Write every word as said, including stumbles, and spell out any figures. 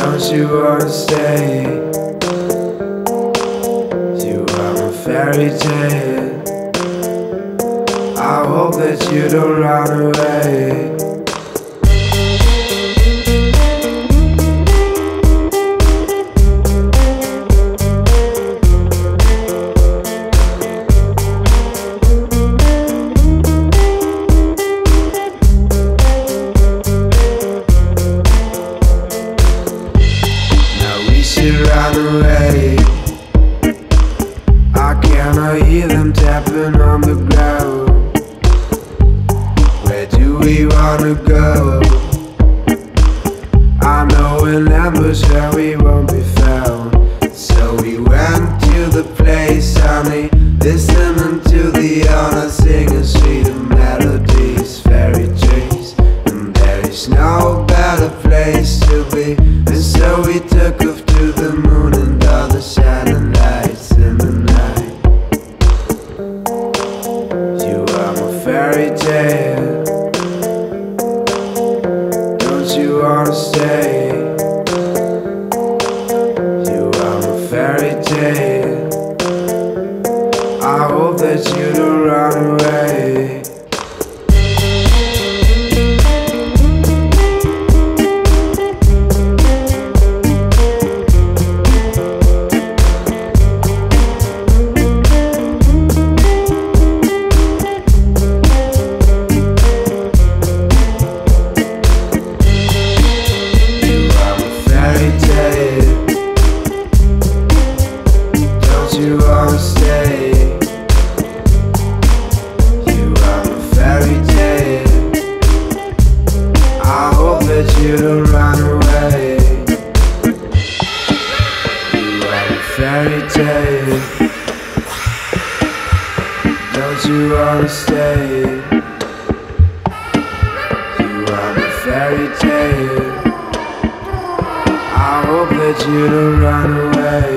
Don't you wanna stay? You are my fairy tale. I hope that you don't run away. Run away. I cannot hear them tapping on the ground. Where do we wanna go? I know an ambush where we won't be found. So we went to the place, honey, listening to the honor singing sweet melodies, fairy dreams. And there is no better place to be. And so we took off to the moon and all the shining lights in the night. You are my fairy tale. Don't you wanna stay? You are my fairy tale. I hope that you don't run away. You wanna stay? You are my fairy tale. I hope that you don't run away. You are my fairy tale. Don't you wanna stay? You are my fairy tale. I hope that you don't run away.